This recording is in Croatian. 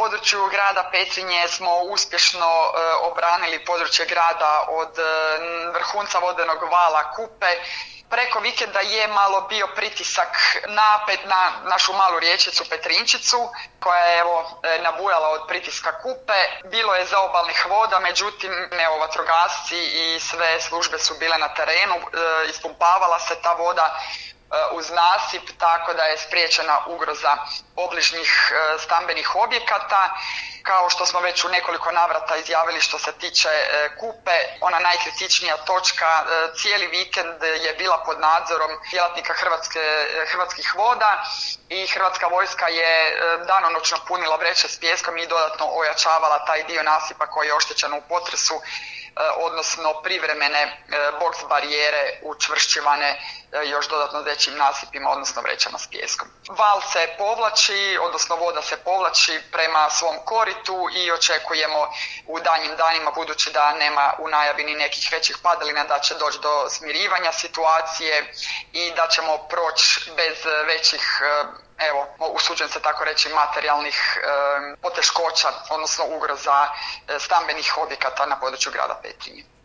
području grada Petrinje smo uspješno obranili područje grada od vrhunca vodenog vala Kupe. Preko vikenda je malo bio pritisak na našu malu riječicu Petrinčicu, koja je nabujala od pritiska Kupe. Bilo je zaobalnih voda, međutim vatrogasci i sve službe su bile na terenu, ispumpavala se ta voda uz nasip, tako da je spriječena ugroza obližnjih stambenih objekata. Kao što smo već u nekoliko navrata izjavili što se tiče Kupe, ona najkritičnija točka cijeli vikend je bila pod nadzorom djelatnika Hrvatskih voda i Hrvatska vojska je danonoćno punila vreće s pijeskom i dodatno ojačavala taj dio nasipa koji je oštećen u potresu, odnosno privremene boks barijere učvršćivane još dodatno većim nasipima, odnosno vrećama s pijeskom. Val se povlači, odnosno voda se povlači prema svom koritu i očekujemo u daljnjim danima, budući da nema u najavi ni nekih većih padalina, da će doći do smirivanja situacije i da ćemo proći bez većih, usuđujem se tako reći, materijalnih poteškoća, odnosno ugroza stambenih objekata na području grada Petrinje.